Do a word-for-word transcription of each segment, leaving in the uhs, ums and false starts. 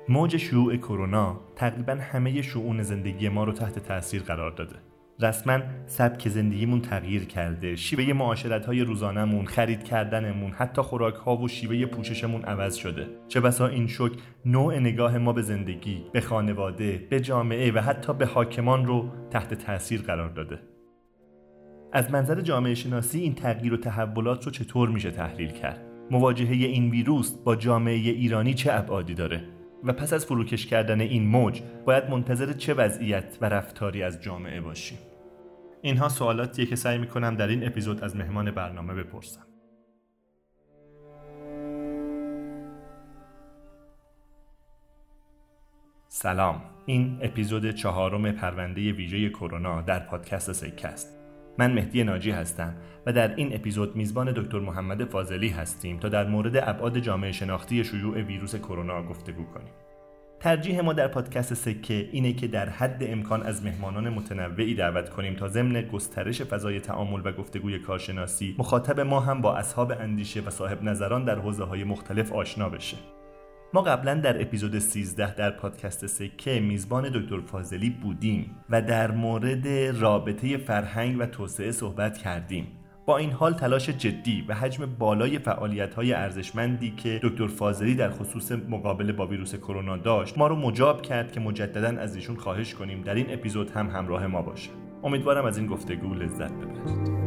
موج شیوع کرونا تقریباً همه شؤون زندگی ما رو تحت تأثیر قرار داده. رسما سبک زندگیمون تغییر کرده، شیوه معاشرت‌های روزانمون، خرید کردنمون، حتی خوراک‌ها و شیوه پوششمون عوض شده. چه بسا این شوک نوع نگاه ما به زندگی، به خانواده، به جامعه و حتی به حاکمان رو تحت تأثیر قرار داده. از منظر جامعه شناسی این تغییر و تحولات رو چطور میشه تحلیل کرد؟ مواجهه این ویروس با جامعه ایرانی چه ابعادی داره؟ و پس از فروکش کردن این موج باید منتظر چه وضعیت و رفتاری از جامعه باشیم؟ اینها سوالاتیه که سعی میکنم در این اپیزود از مهمان برنامه بپرسم. سلام، این اپیزود چهارم پرونده ویژه کرونا در پادکست سکه است. من مهدی ناجی هستم و در این اپیزود میزبان دکتر محمد فاضلی هستیم تا در مورد ابعاد جامعه شناختی شیوع ویروس کرونا گفتگو کنیم. ترجیح ما در پادکست سکه اینه که در حد امکان از مهمانان متنوعی دعوت کنیم تا ضمن گسترش فضای تعامل و گفتگوی کارشناسی، مخاطب ما هم با اصحاب اندیشه و صاحب نظران در حوزه‌های مختلف آشنا بشه. ما قبلا در اپیزود سیزده در پادکست سکه میزبان دکتر فاضلی بودیم و در مورد رابطه فرهنگ و توسعه صحبت کردیم. با این حال تلاش جدی و حجم بالای فعالیت‌های ارزشمندی که دکتر فاضلی در خصوص مقابله با ویروس کرونا داشت ما رو مجاب کرد که مجدداً از ایشون خواهش کنیم در این اپیزود هم همراه ما باشه. امیدوارم از این گفتگو لذت ببرید.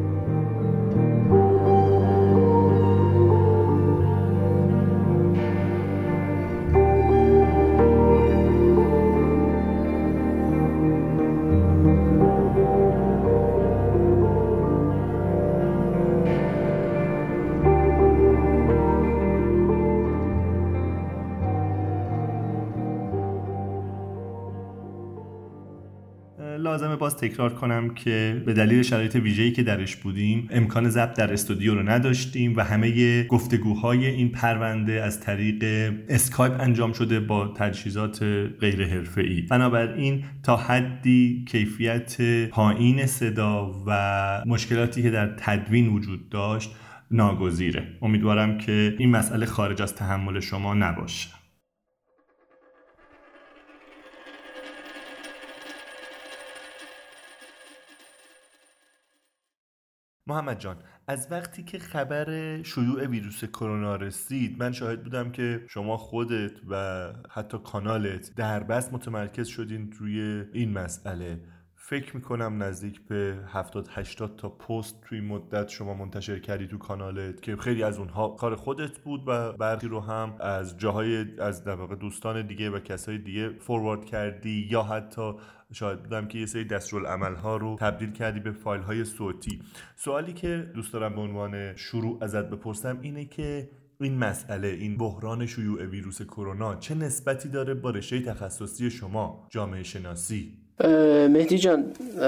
لازمه باز تکرار کنم که به دلیل شرایط ویژه‌ای که درش بودیم امکان ضبط در استودیو رو نداشتیم و همه گفتگوهای این پرونده از طریق اسکایپ انجام شده با تجهیزات غیر حرفه‌ای. بنابراین تا حدی کیفیت پایین صدا و مشکلاتی که در تدوین وجود داشت ناگزیره. امیدوارم که این مسئله خارج از تحمل شما نباشه. محمد جان، از وقتی که خبر شیوع ویروس کرونا رسید من شاهد بودم که شما خودت و حتی کانالت در بس متمرکز شدین روی این مسئله. فکر میکنم نزدیک به هفتاد هشتاد تا پست توی مدت شما منتشر کردی تو کانالت که خیلی از اونها کار خودت بود و برخی رو هم از جاهای از در واقع دوستان دیگه و کسای دیگه فوروارد کردی یا حتی شاید بودم که یه سری دستورالعمل‌ها رو تبدیل کردی به فایل‌های صوتی. سوالی که دوست دارم به عنوان شروع ازت بپرسم اینه که این مسئله، این بحران شیوع ویروس کرونا چه نسبتی داره با رشته تخصصی شما، جامعه شناسی؟ مهدی جان،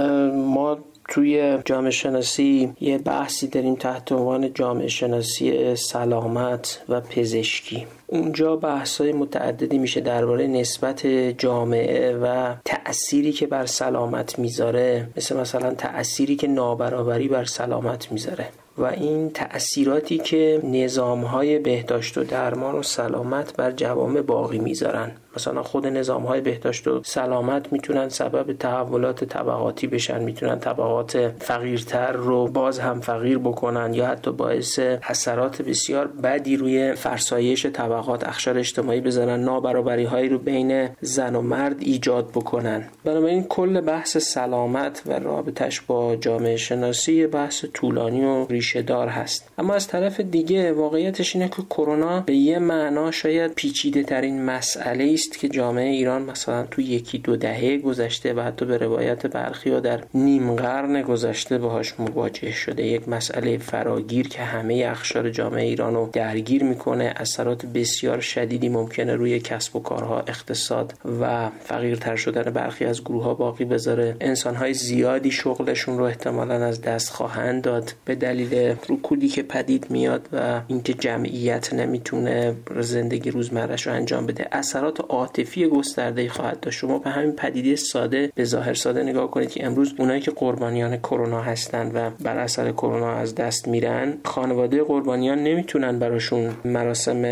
ما توی جامعه شناسی یه بحثی داریم تحت عنوان جامعه شناسی سلامت و پزشکی. اونجا بحث‌های متعددی میشه درباره نسبت جامعه و تأثیری که بر سلامت میذاره، مثل مثلا تأثیری که نابرابری بر سلامت میذاره و این تأثیراتی که نظام‌های بهداشت و درمان و سلامت بر جوامع باقی میذارن. مثلا خود نظام‌های بهداشت و سلامت میتونن سبب تحولات طبقاتی بشن، میتونن طبقات فقیرتر رو باز هم فقیر بکنن یا حتی باعث اثرات بسیار بدی روی فرسایش طبقات اقشار اجتماعی بزنن، نابرابری‌هایی رو بین زن و مرد ایجاد بکنن. بنابراین کل بحث سلامت و رابطش با جامعه شناسی بحث طولانی و ریشه دار هست. اما از طرف دیگه واقعیتش اینه که کرونا به یه معنا شاید پیچیده ترین مسئله است که جامعه ایران مثلا تو یکی دو دهه گذشته و حتی به روایت برخی‌ها در نیم قرن گذشته باهاش مواجه شده. یک مسئله فراگیر که همه اقشار جامعه ایران رو درگیر میکنه، اثرات بسیار شدیدی ممکنه روی کسب و کارها، اقتصاد و فقیرتر شدن برخی از گروه‌ها باقی بذاره. انسان‌های زیادی شغلشون رو احتمالاً از دست خواهند داد به دلیل رکودی که پدید میاد و اینکه جمعیت نمیتونه زندگی روزمره‌اش رو انجام بده. اثرات عاطفی گسترده‌ای خواهد داشت. شما به همین پدیده ساده، به ظاهر ساده نگاه کنید که امروز اونایی که قربانیان کرونا هستن و بر اثر کرونا از دست میرن، خانواده قربانیان نمیتونن براشون مراسم دفن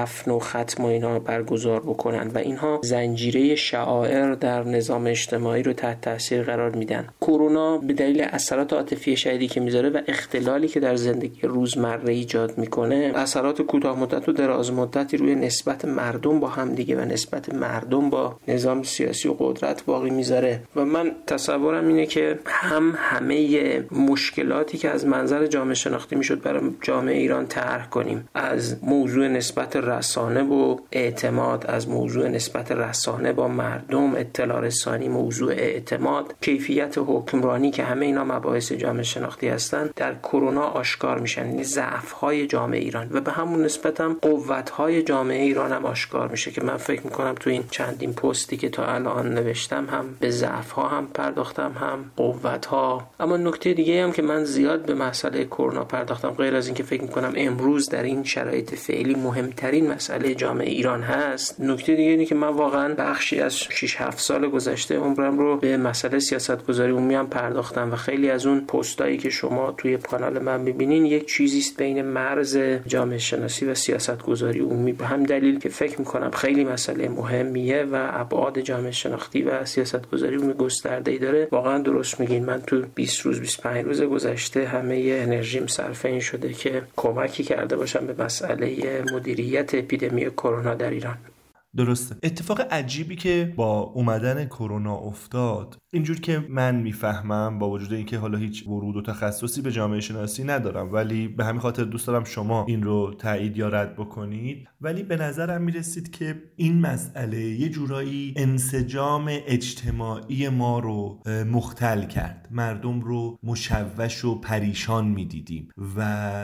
دفن و ختم و اینا برگزار بکنن و اینها زنجیره شعائر در نظام اجتماعی رو تحت تاثیر قرار میدن. کرونا به دلیل اثرات عاطفی شدیدی که میذاره و اختلالی که در زندگی روزمره ایجاد میکنه، اثرات کوتاه مدت و دراز مدتی روی نسبت مردم با هم دیگه و نسبت مردم با نظام سیاسی و قدرت باقی میذاره و من تصورم اینه که هم همه مشکلاتی که از منظر جامعه شناختی میشد برای جامعه ایران طرح کنیم، از موضوع نسبت رسانه و اعتماد، از موضوع نسبت رسانه با مردم، اطلاع رسانی، موضوع اعتماد، کیفیت حکمرانی که همه اینا مباحث جامعه شناختی هستن، در کرونا آشکار میشن. یعنی ضعف‌های جامعه ایران و به همون نسبت هم قوت‌های جامعه ایران هم آشکار میشه که من فکر میکنم تو این چندین پستی که تا الان نوشتم هم به ضعف‌ها هم پرداختم هم قوت‌ها. اما نکته دیگه هم که من زیاد به مسئله کرونا پرداختم، غیر از این که فکر میکنم امروز در این شرایط فعلی مهمترین مسئله جامعه ایران هست، نکته دیگه اینه که من واقعا بخشی از شش هفت سال گذشته عمرم رو به مسئله سیاست‌گذاری عمومی هم پرداختم و خیلی از اون پستایی که شما توی کانال من می‌بینین یک چیزی است بین مرز جامعه شناسی و سیاست‌گذاری عمومی، به هم دلیل که فکر میکنم خیلی مسئله مهمیه و ابعاد جامعه شناختی و سیاست‌گذاری عمومی گسترده‌ای داره. واقعا درست میگین، من تو بیست روز بیست و پنج روز گذشته همه انرژیم صرف این شده که کمکی کرده باشم به مسئله مدیریت اپیدمی کرونا در ایران. درسته. اتفاق عجیبی که با اومدن کرونا افتاد، اینجور که من میفهمم، با وجود اینکه حالا هیچ ورود و تخصصی به جامعه شناسی ندارم، ولی به همین خاطر دوست دارم شما این رو تایید یا رد بکنید، ولی به نظرم میرسید که این مسئله یه جورایی انسجام اجتماعی ما رو مختل کرد، مردم رو مشوش و پریشان میدیدیم و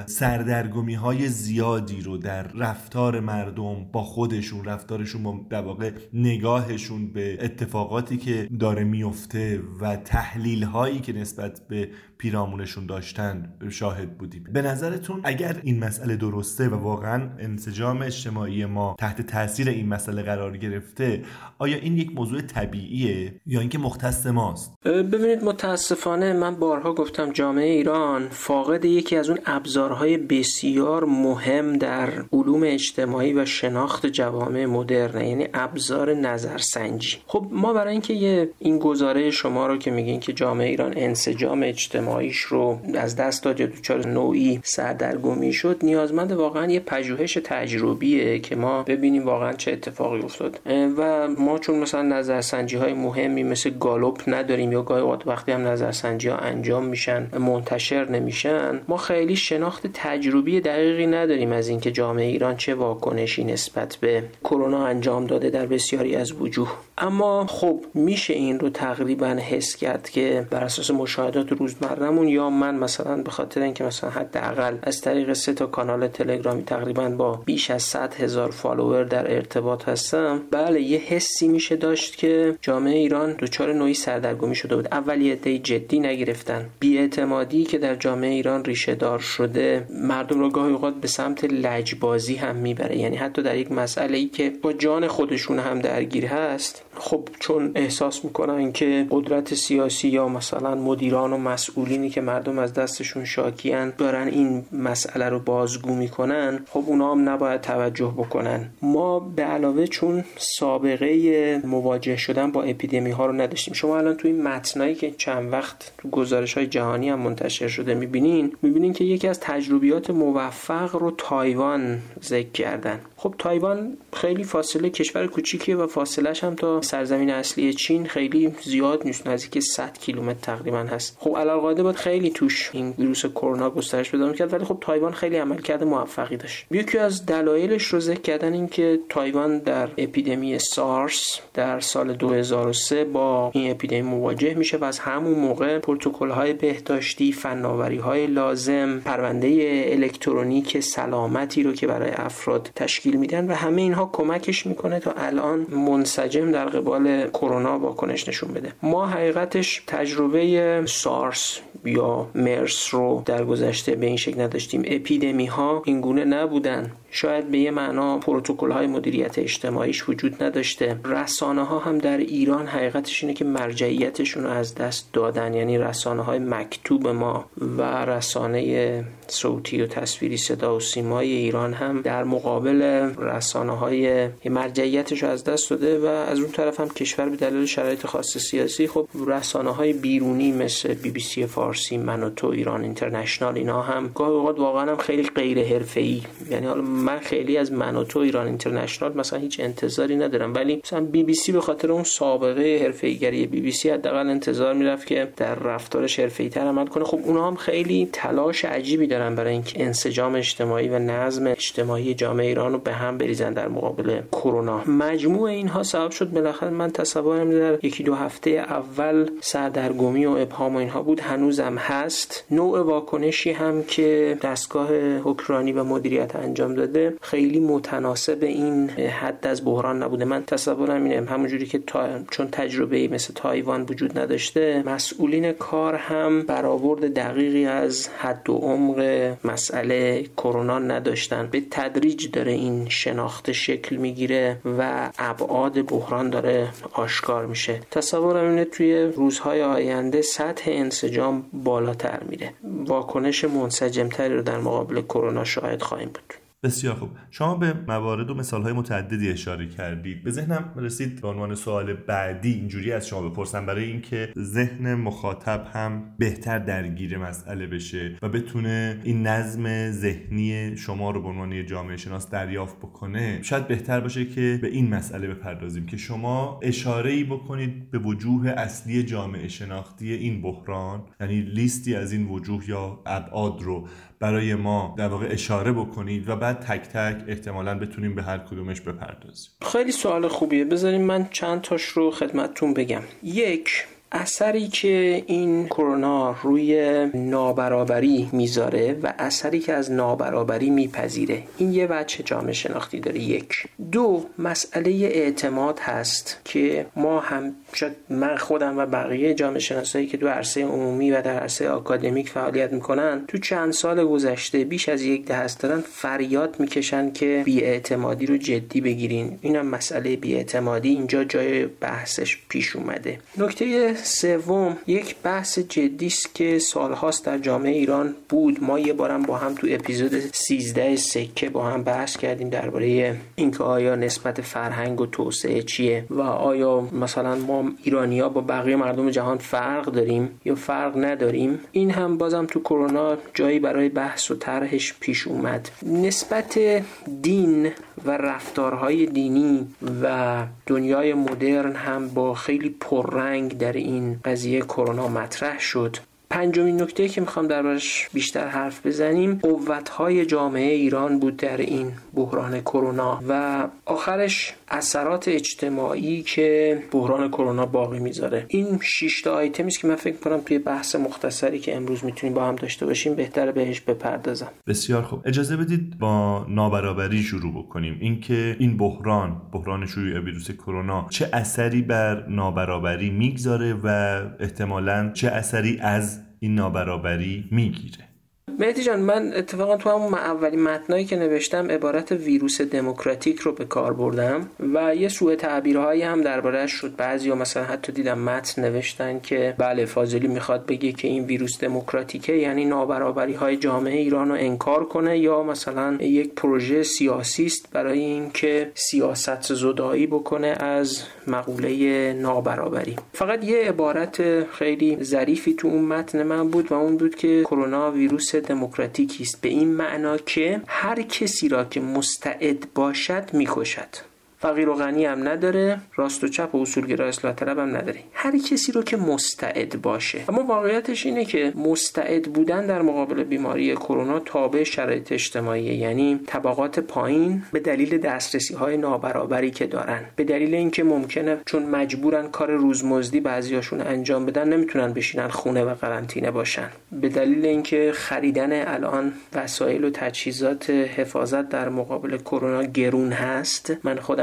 سردرگمی های زیادی رو در رفتار مردم با خودشون، رفتارشون با در واقع نگاهشون به اتفاقاتی که داره میفته و تحلیل هایی که نسبت به پیرامونشون داشتن شاهد بودیم. به نظرتون اگر این مسئله درسته و واقعا انسجام اجتماعی ما تحت تاثیر این مسئله قرار گرفته، آیا این یک موضوع طبیعیه یا اینکه مختص ماست؟ ببینید، متاسفانه من بارها گفتم جامعه ایران فاقد یکی از اون ابزارهای بسیار مهم در علوم اجتماعی و شناخت جوامع مدرنه، یعنی ابزار نظرسنجی. خب ما برای اینکه یه این گزاره شما رو که میگین که جامعه ایران انسجام اجتماعیش رو از دست داد یا دچار نوعی سردرگمی شد، نیازمند واقعا یه پژوهش تجربیه که ما ببینیم واقعا چه اتفاقی افتاد. و ما چون مثلا نظرسنجی های مهمی مثل گالوپ نداریم یا گاهی اوقات وقتی هم نظرسنجی ها انجام میشن منتشر نمیشن، ما خیلی شناخت تجربی دقیقی نداریم از اینکه جامعه ایران چه واکنشی نسبت به کرونا انجام داده در بسیاری از وجوه. اما خب میشه این رو تقریبا حس کرد که بر اساس مشاهدات روزمره‌مون، یا من مثلا به خاطر اینکه مثلا حداقل از طریق سه تا کانال تلگرامی تقریبا با بیش از صد هزار فالوور در ارتباط هستم، بله یه حسی میشه داشت که جامعه ایران دچار نوعی سردرگمی شده بود. اول یه عده جدی نگرفتن، بی‌اعتمادی که در جامعه ایران ریشه دار شده مردم رو گاهی اوقات به سمت لجبازی هم میبره، یعنی حتی در یک مسئله‌ای که با جان خودشون هم درگیر هست، خب چون احساس میکنن که قدرت سیاسی یا مثلا مدیران و مسئولینی که مردم از دستشون شاکیان دارن این مسئله رو بازگو میکنن، خب اونا هم نباید توجه بکنن. ما به علاوه چون سابقه مواجه شدن با اپیدمی ها رو نداشتیم، شما الان توی متنایی که چند وقت تو گزارش های جهانی هم منتشر شده میبینین میبینین که یکی از تجربیات موفق رو تایوان ذکر کردن. خب تایوان خیلی فاصله کشور کوچیکیه و فاصله‌اش هم تا سرزمین اصلی چین خیلی زیاد نیست، نزدیک صد کیلومتر تقریبا هست. خب علالقاعده بود خیلی توش این ویروس کرونا گسترش پیدا می‌کرد، ولی خب تایوان خیلی عملکرد موفقی داشت. یکی از دلایلش رو ذکر کردن این که تایوان در اپیدمی سارس در سال دو هزار و سه با این اپیدمی مواجه میشه و از همون موقع پروتکل‌های بهداشتی، فناوری‌های لازم، پرونده الکترونیک سلامتی رو که برای افراد تشکیل میدن و همه اینها کمکش میکنه تا الان منسجم در قبال کرونا واکنش نشون بده. ما حقیقتش تجربه سارس یا مرس رو در گذشته به این شکل نداشتیم. اپیدمی ها این گونه نبودن. شاید به یه معنا پروتکل های مدیریت اجتماعیش وجود نداشته. رسانه ها هم در ایران حقیقتش اینه که مرجعیتشون رو از دست دادن. یعنی رسانه های مکتوب ما و رسانه صوتی و تصویری صدا و سیمای ایران هم در مقابل رسانه های مرجعیتش رو از دست داده و از اون طرف هم کشور به دلیل شرایط خاص سیاسی خب رسانه های بیرونی مثل بی بی سی فارسی، من و تو، ایران اینترنشنال، اینا هم گاهی اوقات واقعا هم خیلی غیر حرفه‌ای. یعنی حالا من خیلی از من و تو، ایران اینترنشنال مثلا هیچ انتظاری ندارم، ولی مثلا بی بی سی به خاطر اون سابقه حرفه‌ایگری بی بی سی حداقل انتظار میرفت که در رفتارش حرفه‌ای‌تر عمل کنه. خب اونها هم خیلی تلاش عجیبی دارن برای اینکه انسجام اجتماعی و نظم اجتماعی جامعه ایران رو به هم بریزن در مقابل کرونا. مجموع اینها سبب شد بالاخره من تصورم در یکی دو هفته اول سردرگمی و ابهام و اینها بود، هنوزم هست. نوع واکنشی هم که دستگاه حکمرانی و مدیریت انجام داده خیلی متناسب این حد از بحران نبوده. من تصورم اینه همونجوری که تا... چون تجربه‌ای مثل تایوان وجود نداشته، مسئولین کار هم برآورد دقیقی از حد و عمق مسئله کرونا نداشتن. به تدریج داره این شناخته شکل میگیره و ابعاد بحران داره آشکار میشه. تصورم اینه توی روزهای آینده سطح انسجام بالاتر میره. واکنش منسجمتری رو در مقابل کرونا شاهد خواهیم بود. بسیار خوب. شما به موارد و مثالهای متعددی اشاره کردید. به ذهنم رسید به عنوان سوال بعدی اینجوری از شما بپرسم برای اینکه ذهن مخاطب هم بهتر درگیر مسئله بشه و بتونه این نظم ذهنی شما رو به عنوان جامعه شناس دریافت بکنه، شاید بهتر باشه که به این مسئله بپردازیم که شما اشاره‌ای بکنید به وجوه اصلی جامعه شناختی این بحران، یعنی لیستی از این وجوه یا ابعاد رو برای ما در واقع اشاره بکنید و بعد تک تک احتمالاً بتونیم به هر کدومش بپردازیم. خیلی سوال خوبیه. بذاریم من چند تاش رو خدمتتون بگم. یک، اثری که این کرونا روی نابرابری میذاره و اثری که از نابرابری میپذیره، این یه وجه جامعه شناختی داره. یک. دو، مسئله اعتماد هست که ما هم، شاید من خودم و بقیه جامعه شناسایی که تو عرصه عمومی و در عرصه آکادمیک فعالیت میکنن تو چند سال گذشته بیش از یک دهه است دارن فریاد میکشن که بی‌اعتمادی رو جدی بگیرین. اینم مسئله بی‌اعتمادی اینجا جای بحثش پیش اومده. نکته سوم، یک بحث جدی است که سالهاست در جامعه ایران بود. ما یه بارم با هم تو اپیزود سیزده سکه با هم بحث کردیم درباره اینکه آیا نسبت فرهنگ و توسعه چیه و آیا مثلا ما ایرانی‌ها با بقیه مردم جهان فرق داریم یا فرق نداریم. این هم بازم تو کرونا جایی برای بحث و طرحش پیش اومد. نسبت دین و رفتارهای دینی و دنیای مدرن هم با خیلی پررنگ در این قضیه کرونا مطرح شد. پنجمین نکته که میخوام دربارش بیشتر حرف بزنیم قوت‌های جامعه ایران بود در این بحران کرونا و آخرش اثرات اجتماعی که بحران کرونا باقی میذاره. این شش تا آیتمی است که من فکر کنم توی بحث مختصری که امروز میتونیم با هم داشته باشیم بهتره بهش بپردازم. بسیار خوب. اجازه بدید با نابرابری شروع بکنیم. اینکه این بحران بحران شیوع ویروس کرونا چه اثری بر نابرابری میگذاره و احتمالاً چه اثری از این نابرابری میگیره. مهدی جان، من اتفاقا تو همون اولین متنایی که نوشتم عبارت ویروس دموکراتیک رو به کار بردم و یه سوء تعبیرهایی هم درباره‌اش شد. بعضیا مثلا حتی دیدم متن نوشتن که بله فاضلی میخواد بگه که این ویروس دموکراتیکه، یعنی نابرابری‌های جامعه ایران رو انکار کنه، یا مثلا یک پروژه سیاسی است برای اینکه سیاست زدایی بکنه از مقوله نابرابری. فقط یه عبارت خیلی ظریفی تو اون متن من بود و اون بود که کرونا ویروس دموکراتیکی است به این معنا که هر کسی را که مستعد باشد میکشد. فقیر و غنی هم نداره، راست و چپ و اصولگرا اصلاح طلب هم نداره، هر کسی رو که مستعد باشه. اما واقعیتش اینه که مستعد بودن در مقابل بیماری کرونا تابع شرایط اجتماعی، یعنی طبقات پایین به دلیل دسترسی های نابرابری که دارن، به دلیل اینکه ممکنه چون مجبورن کار روزمزدی بعضیاشون انجام بدن نمیتونن بشینن خونه و قرنطینه باشن، به دلیل اینکه خریدن الان وسایل و تجهیزات حفاظت در مقابل کرونا گرون هست. من خودم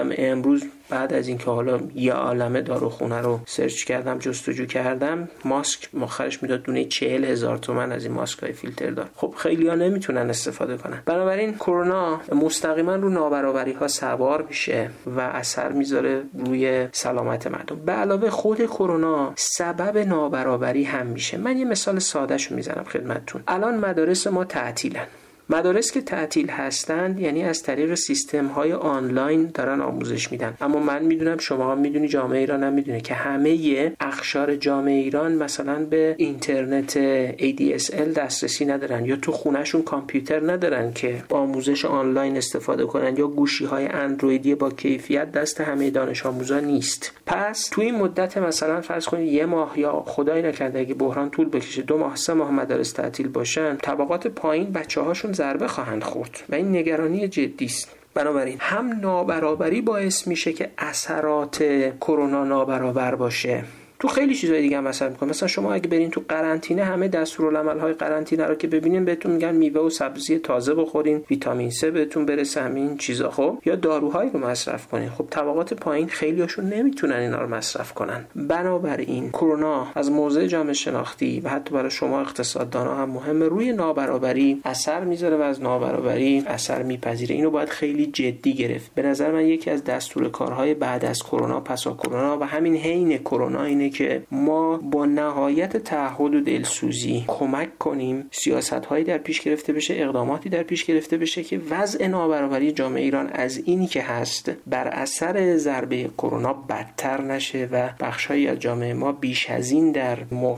امروز بعد از اینکه حالا یه عالمه داروخونه رو سرچ کردم، جستجو کردم، ماسک مخرش میداد دونه چهل هزار تومان از این ماسک‌های فیلتر دار. خب خیلی‌ها نمیتونن استفاده کنن. بنابراین کرونا مستقیما رو نابرابری‌ها سوار میشه و اثر میذاره روی سلامت مردم. به علاوه خود کرونا سبب نابرابری هم میشه. من یه مثال ساده‌شو میزنم خدمتتون. الان مدارس ما تعطیلن. مدارس که تعطیل هستند یعنی از طریق سیستم‌های آنلاین دارن آموزش میدن. اما من میدونم، شما هم میدونی، جامعه ایران هم میدونه که همه اقشار جامعه ایران مثلا به اینترنت ای دی اس ال دسترسی ندارن یا تو خونهشون کامپیوتر ندارن که آموزش آنلاین استفاده کنن یا گوشی‌های اندرویدی با کیفیت دست همه دانش آموزا نیست. پس تو این مدت مثلا فرض کنید یه ماه یا خدای نکرده اگه بحران طول بکشه دو ماه سه ماه مدارس تعطیل باشن، طبقات پایین بچه‌هاشون ضربه خواهند خورد و این نگرانی جدی است. بنابراین هم نابرابری باعث میشه که اثرات کرونا نابرابر باشه. تو خیلی چیزای دیگه هم مثلا میکنه. مثلا شما اگه برین تو قرنطینه، همه دستورالعمل‌های قرنطینه رو که ببینین بهتون میگن میوه و سبزی تازه بخورین، ویتامین سه بهتون برسه، همین چیزا. خب یا داروهایی رو مصرف کنین. خب طبقات پایین خیلیاشون نمیتونن اینا رو مصرف کنن. بنابراین کرونا از موضع جامعه شناختی و حتی برای شما اقتصاددانا هم مهمه، روی نابرابری اثر میذاره و از نابرابری اثر میپذیره. اینو باید خیلی جدی گرفت. به نظر من یکی از دستورالکارهای بعد از کرونا، پسا کرونا و همین حین کرونا اینه که ما با نهایت تعهد و دلسوزی کمک کنیم سیاست‌هایی در پیش گرفته بشه، اقداماتی در پیش گرفته بشه که وضع نابرابری جامعه ایران از اینی که هست بر اثر ضربه کرونا بدتر نشه و بخش‌هایی از جامعه ما بیش از این در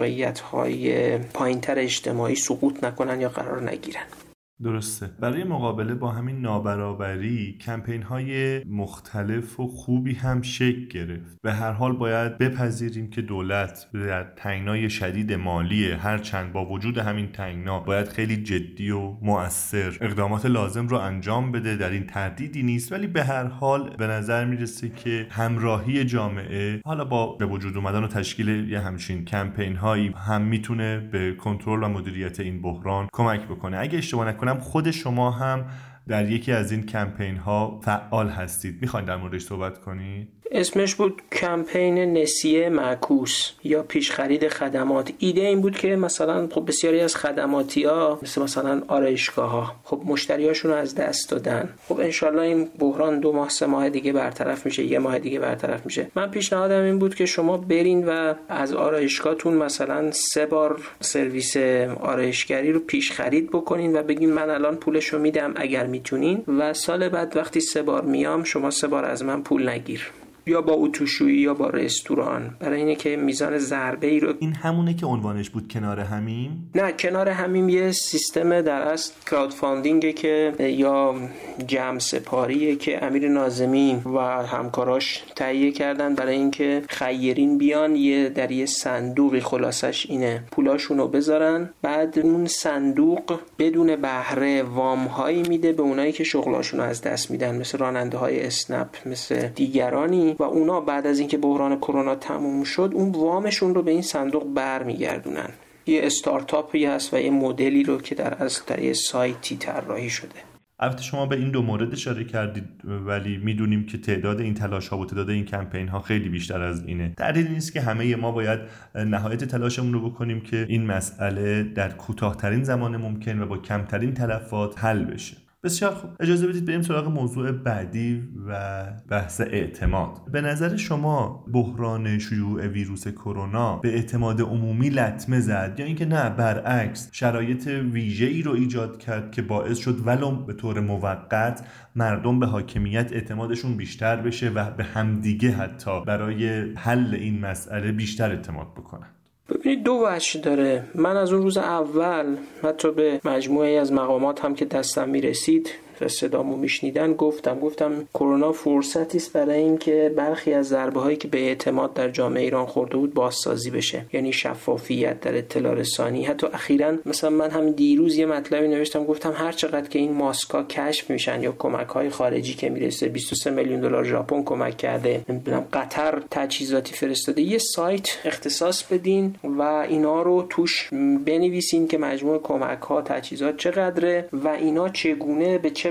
موقعیت‌های پایین‌تر اجتماعی سقوط نکنن یا قرار نگیرن. درسته. برای مقابله با همین نابرابری کمپین های مختلف و خوبی هم شکل گرفت. به هر حال باید بپذیریم که دولت در تنگنای شدید مالی، هرچند با وجود همین تنگنا باید خیلی جدی و مؤثر اقدامات لازم رو انجام بده، در این تردیدی نیست، ولی به هر حال به نظر میرسه که همراهی جامعه حالا با به وجود اومدن و تشکیل یه همچین کمپین هایی هم میتونه به کنترل و مدیریت این بحران کمک بکنه. اگه اشتباه نکنم خود شما هم در یکی از این کمپین ها فعال هستید. میخواین در موردش صحبت کنید؟ اسمش بود کمپین نسیه معکوس یا پیش خرید خدمات. ایده این بود که مثلا خب بسیاری از خدماتی ها مثل مثلا آرایشگاه ها خب مشتریاشون رو از دست دادن. خب انشالله این بحران دو ماه سه ماه دیگه برطرف میشه، یه ماه دیگه برطرف میشه. من پیشنهادم این بود که شما برین و از آرایشگاهتون مثلا سه بار سرویس آرایشگری رو پیش خرید بکنین و بگین من الان پولشو میدم اگر میتونین، و سال بعد وقتی سه بار میام شما سه بار از من پول نگیر، یا با اتوشویی یا با رستوران، برای اینه که میزان ضربه ای رو. این همونه که عنوانش بود کنار همیم؟ نه، کنار همیم یه سیستم در اصل کراود فاندینگه که یا جمع سپاریه که امیر ناظمی و همکاراش تهیه کردن برای اینکه خیرین بیان یه در یه صندوقی، خلاصش اینه، پولاشون رو بذارن، بعد اون صندوق بدون بهره وام هایی میده به اونایی که شغلاشون رو از دست میدن، مثل راننده های اسنپ، مثل دیگرانی، و اونا بعد از اینکه بحران کرونا تموم شد اون وامشون رو به این صندوق برمیگردونن. یه استارتاپی هست و یه مدلی رو که در اصل در یه سایتی طراحی شده. البته شما به این دو مورد اشاره کردید، ولی میدونیم که تعداد این تلاش ها و تعداد این کمپین ها خیلی بیشتر از اینه. تردیدی نیست که همه ما باید نهایت تلاشمون رو بکنیم که این مسئله در کوتاه‌ترین زمان ممکن و با کمترین تلفات حل بشه. بسیار خوب، اجازه بدید بریم سراغ موضوع بعدی و بحث اعتماد. به نظر شما بحران شیوع ویروس کرونا به اعتماد عمومی لطمه زد یا اینکه نه برعکس شرایط ویژه‌ای رو ایجاد کرد که باعث شد ولو به طور موقت مردم به حاکمیت اعتمادشون بیشتر بشه و به همدیگه حتی برای حل این مسئله بیشتر اعتماد بکنن؟ ببینید دو وجه داره. من از اون روز اول حتی به مجموعه از مقامات هم که دستم میرسید و صدامو میشنیدن گفتم گفتم کرونا فرصتی است برای اینکه برخی از ضربه هایی که به اعتماد در جامعه ایران خورده بود بازسازی بشه، یعنی شفافیت در اطلاع رسانی. حتی اخیراً مثلا من همین دیروز یه مطلبی نوشتم، گفتم هر چقدر که این ماسکا کشف میشن یا کمک های خارجی که میرسه، بیست و سه میلیون دلار ژاپن کمک کرده، نمیدونم قطر تجهیزاتی فرستاده، یه سایت اختصاص بدین و اینا رو توش بنویسین که مجموع کمک ها تجهیزات چقدره و اینا چگونه به چه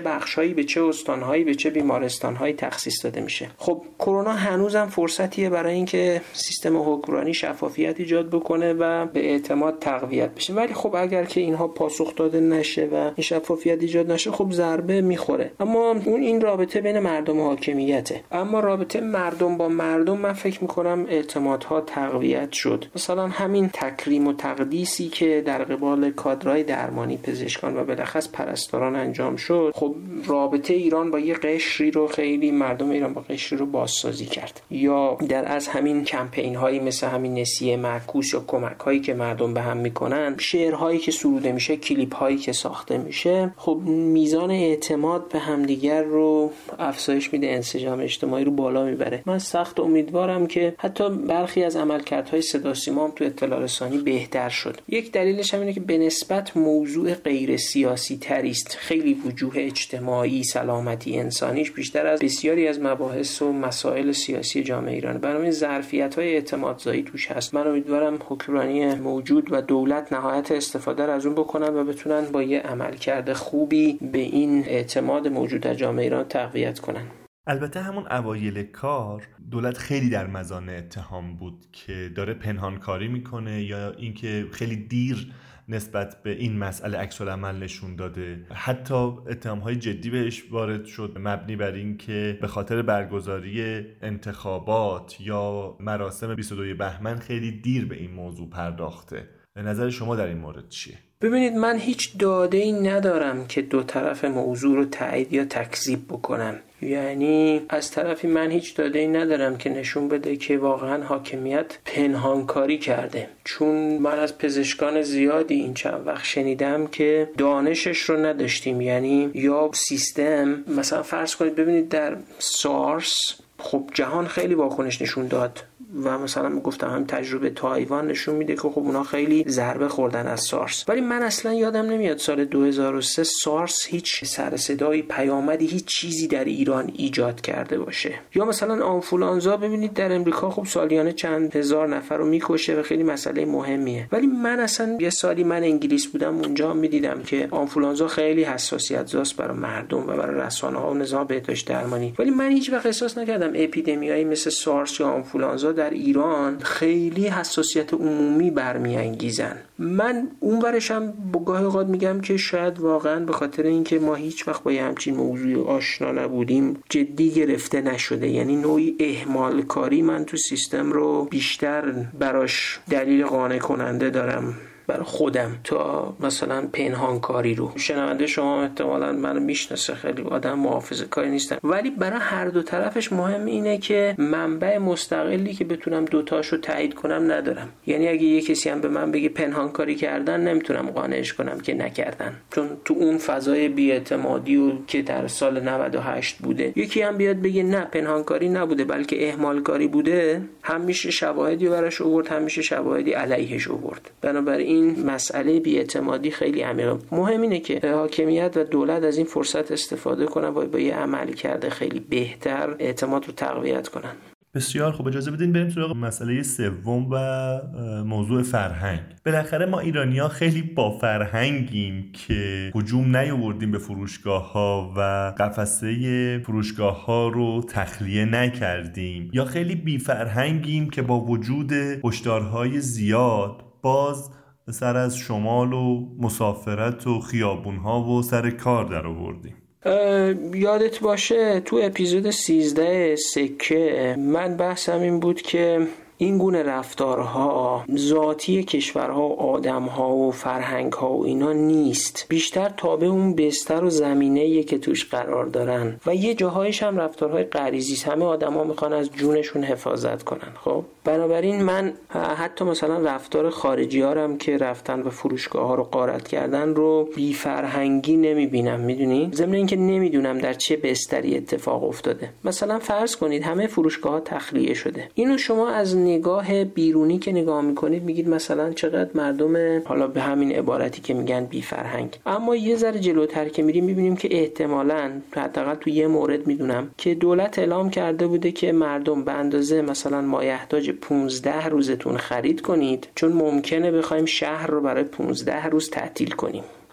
بخشایی به چه استانهایی به چه بیمارستانهایی تخصیص داده میشه. خب کرونا هنوزم فرصتیه برای اینکه سیستم حکمرانی شفافیت ایجاد بکنه و به اعتماد تقویت بشه، ولی خب اگر که اینها پاسخ داده نشه و این شفافیت ایجاد نشه خب ضربه میخوره. اما اون این رابطه بین مردم و حاکمیته. اما رابطه مردم با مردم من فکر میکنم اعتمادها تقویت شد. مثلا همین تکریم و تقدیسی که در قبال کادرهای درمانی، پزشکان و بالاخص پرستاران انجام شد، خب رابطه ایران با یه قشری رو خیلی مردم ایران با قشری رو بازسازی کرد. یا در از همین کمپین هایی مثل همین نسیه معکوس یا کمک هایی که مردم به هم میکنن، شعرهایی که سروده میشه، کلیپ هایی که ساخته میشه، خب میزان اعتماد به همدیگر رو افزایش میده، انسجام اجتماعی رو بالا میبره. من سخت امیدوارم که حتی برخی از عملکردهای صدا سیما هم تو اطلاع رسانی بهتر شد. یک دلیلش هم اینه که به نسبت موضوع غیر سیاسی تری است. خیلی وجوه اجتماعی، سلامتی انسانیش بیشتر از بسیاری از مباحث و مسائل سیاسی جامعه ایران. بنابراین ظرفیت‌های اعتمادزایی توش هست. من امیدوارم حکمرانی موجود و دولت نهایت استفاده را از اون بکنن و بتونن با یه عملکرد خوبی به این اعتماد موجود در جامعه ایران تقویت کنن. البته همون اوایل کار دولت خیلی در مزان اتهام بود که داره پنهانکاری میکنه یا اینکه خیلی دیر نسبت به این مسئله عکس العمل نشون داده. حتی اتهام‌های جدی بهش وارد شد مبنی بر این که به خاطر برگزاری انتخابات یا مراسم بیست و دوم بهمن خیلی دیر به این موضوع پرداخته. نظر شما در این مورد چیه؟ ببینید، من هیچ داده‌ای ندارم که دو طرف موضوع رو تایید یا تکذیب بکنم. یعنی از طرفی من هیچ داده‌ای ندارم که نشون بده که واقعا حاکمیت پنهانکاری کرده، چون من از پزشکان زیادی این چند وقت شنیدم که دانشش رو نداشتیم. یعنی یا سیستم، مثلا فرض کنید ببینید در سارس خب جهان خیلی واکنش نشون داد و مثلا میگفتم هم تجربه تایوان نشون میده که خب اونا خیلی ضربه خوردن از سارس، ولی من اصلا یادم نمیاد سال دو هزار و سه سارس هیچ سر صدایی، پیامدی، هیچ چیزی در ایران ایجاد کرده باشه. یا مثلا آنفولانزا ببینید در امریکا خب سالیانه چند هزار نفر رو میکشه و خیلی مسئله مهمیه، ولی من اصلا یه سالی من انگلیس بودم اونجا میدیدم که آنفولانزا خیلی حساسیت زاست برای مردم و برای رسانه‌ها و نظام بهداشت درمانی، ولی من هیچ وقت احساس نکردم اپیدمیایی مثل سارس یا آنفولانزا در ایران خیلی حساسیت عمومی برمیانگیزن. من اونورشم با گاهی اوقات میگم که شاید واقعا به خاطر اینکه ما هیچ وقت با همچین موضوعی آشنا نبودیم جدی گرفته نشده. یعنی نوعی اهمال کاری من تو سیستم رو بیشتر براش دلیل قانع کننده دارم برای خودم تا مثلا پنهانکاری رو. شنونده شما احتمالاً منو میشناسه، خیلی آدم محافظه‌کاری نیستم، ولی برای هر دو طرفش مهم اینه که منبع مستقلی که بتونم دوتاشو تایید کنم ندارم. یعنی اگه یه کسی هم به من بگه پنهانکاری کردن، نمیتونم قانعش کنم که نکردن، چون تو اون فضای بی‌اعتمادی و که در سال نود و هشت بوده. یکی هم بیاد بگه نه پنهانکاری نبوده بلکه اهمالکاری بوده، هم میشه شواهدی براش آورد، هم میشه شواهدی علیهش آورد. بنابراین این مسئله بی‌اعتمادی خیلی عمیقه. مهم اینه که حاکمیت و دولت از این فرصت استفاده کنن و با یه عملی کرده خیلی بهتر اعتماد رو تقویت کنن. بسیار خوب. اجازه بدین بریم سراغ مسئله سوم و موضوع فرهنگ. بالاخره ما ایرانی‌ها خیلی با فرهنگیم که هجوم نیاوردیم به فروشگاه‌ها و قفسه فروشگاه‌ها رو تخلیه نکردیم، یا خیلی بی فرهنگیم که با وجود هشدارهای زیاد باز سر از شمال و مسافرت و خیابون‌ها و سر کار در آوردیم. یادت باشه تو اپیزود سیزده سکه من بحثم این بود که این گونه رفتارها ذاتی کشورها و آدمها و فرهنگها و اینا نیست، بیشتر تابع اون بستر و زمینه‌ایه که توش قرار دارن و یه جاهایش هم رفتارهای غریزی است. همه آدما میخوان از جونشون حفاظت کنن. خب بنابراین من حتی مثلا رفتار خارجی‌ها هم که رفتن و فروشگاه‌ها رو غارت کردن رو بی فرهنگی نمیبینم، میدونی؟ ضمن اینکه نمیدونم در چه بستری اتفاق افتاده. مثلا فرض کنید همه فروشگاه‌ها تخلیه شده، اینو شما از نگاه بیرونی که نگاه میکنید میگید مثلا چقدر مردم، حالا به همین عبارتی که میگن بی فرهنگ. اما یه ذره جلوتر که میریم میبینیم که احتمالاً حداقل تو یه مورد میدونم که دولت اعلام کرده بوده که مردم به اندازه مثلا مایحتاج پانزده روزتون خرید کنید، چون ممکنه بخوایم شهر رو برای پانزده روز تعطیل کنیم.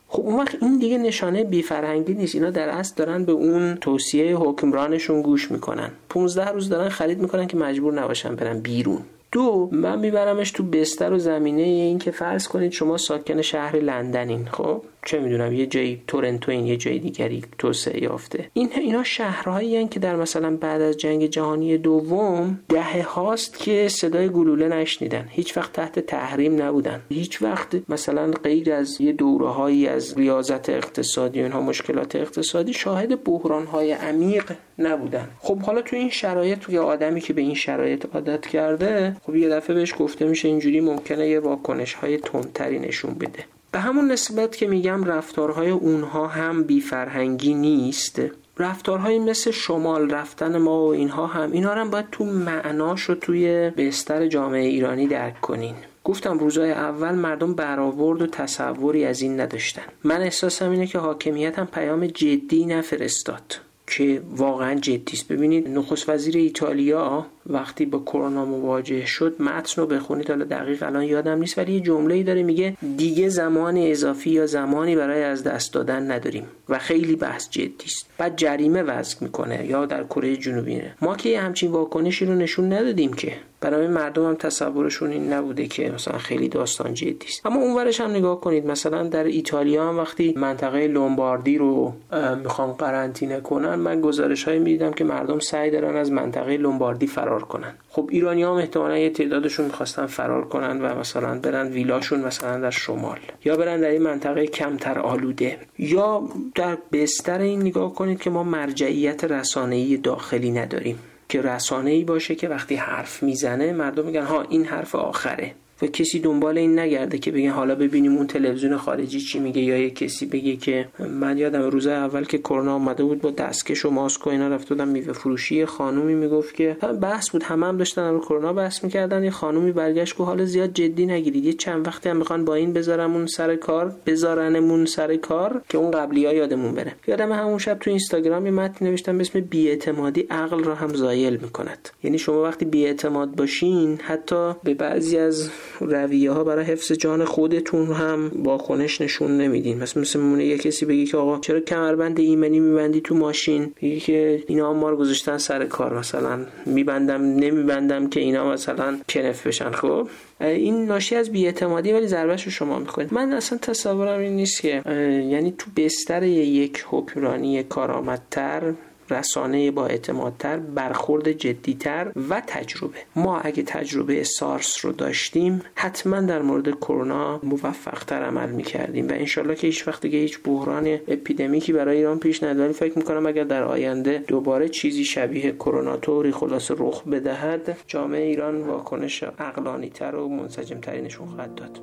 خب اون وقت این دیگه نشانه بی‌فرهنگی نیست. اینا در اصل دارن به اون توصیه حکمرانشون گوش میکنن. پونزده روز دارن خرید میکنن که مجبور نباشن برن بیرون. دو، من میبرمش تو بستر و زمینه این که فرض کنید شما ساکن شهر لندنین، خب چه میدونم یه جایی تورنتو، این یه جای دیگری توسعه یافته. این اینا شهرهایی هستند که در مثلا بعد از جنگ جهانی دوم دهه هاست که صدای گلوله نشنیدن، هیچ وقت تحت تحریم نبودن، هیچ وقت مثلا غیر از یه دوره‌هایی از ریاضت اقتصادی و اینها مشکلات اقتصادی شاهد بحران‌های عمیق نبودن. خب حالا تو این شرایط توی آدمی که به این شرایط عادت کرده، خب یه دفعه بهش گفته میشه اینجوری ممکنه یه واکنش‌های تندتری نشون بده. به همون نسبت که میگم رفتارهای اونها هم بی فرهنگی نیست، رفتارهایی مثل شمال رفتن ما و اینها هم، اینا هم باید تو معناش رو توی بستر جامعه ایرانی درک کنین. گفتم روزای اول مردم برآورد و تصوری از این نداشتن. من احساسم اینه که حاکمیت هم پیام جدی نفرستاد که واقعا جدی است. ببینید نخست وزیر ایتالیا وقتی با کرونا مواجه شد، متن رو بخونید، حالا دقیق الان یادم نیست، ولی یه جمله‌ای داره میگه دیگه زمان اضافی یا زمانی برای از دست دادن نداریم و خیلی بحث جدی است. بعد جریمه وضع میکنه. یا در کره جنوبی نه. ما که یه همچین واکنشی رو نشون ندادیم که، برای مردم هم تصورشون این نبوده که مثلا خیلی داستان جدی است. اما اونورش هم نگاه کنید، مثلا در ایتالیا هم وقتی منطقه لومباردی رو میخوان قرنطینه کنن، من گزارش‌هایی می‌دیدم که مردم سعی دارن از منطقه لومباردی فرار کنن. خب ایرانی‌ها هم احتمالاً یه تعدادشون می‌خواستن فرار کنن و مثلا برن ویلاشون مثلا در شمال، یا برن در این منطقه کمتر آلوده، یا در بستر این نگاه کنید که ما مرجعیت رسانه‌ای داخلی نداریم که رسانه‌ای باشه که وقتی حرف میزنه مردم میگن ها این حرف آخره و کسی دنبال این نگرده که بگه حالا ببینیم اون تلویزیون خارجی چی میگه، یا یک کسی بگه که من یادم روزای اول که کرونا اومده بود با دستکش و ماسک و اینا رفته بودم میوه فروشی، خانومی میگفت که بحث بود، همه هم داشتن رو کرونا بحث میکردن، یه خانومی برگشت که حالا زیاد جدی نگیرید، یه چند وقتی هم میخوان با این بذارمون سر کار بذارنمون سر کار که اون قبلی‌ها یادمون بره. یادم همون شب تو اینستاگرام یه متن نوشتم به اسم بی‌اعتمادی عقل را هم زایل میکند. یعنی شما وقتی بی‌اعتماد باشین حتی به بعضی از رویه ها برای حفظ جان خودتون هم واکنش نشون نمیدین. مثلا مثل مونه یه کسی بگی که آقا چرا کمربند ایمنی میبندی تو ماشین، بگی که اینا ما رو گذاشتن سر کار، مثلا میبندم نمیبندم که اینا مثلا کنف بشن. خب این ناشی از بی‌اعتمادی، ولی ضربهش رو شما میخورید. من اصلا تصورم این نیست که یعنی تو بستر یک حکمرانی کارآمدتر، رسانه با اعتمادتر، برخورد جدیتر و تجربه. ما اگه تجربه سارس رو داشتیم حتما در مورد کرونا موفق‌تر عمل می‌کردیم و انشالله که هیچ وقت دیگه هیچ بحران اپیدمیکی برای ایران پیش نیاد. ولی فکر می‌کنم اگر در آینده دوباره چیزی شبیه کرونا طوری خلاص رخ بدهد، جامعه ایران واکنش عقلانی‌تر و منسجم‌تری نشون خواهد داد.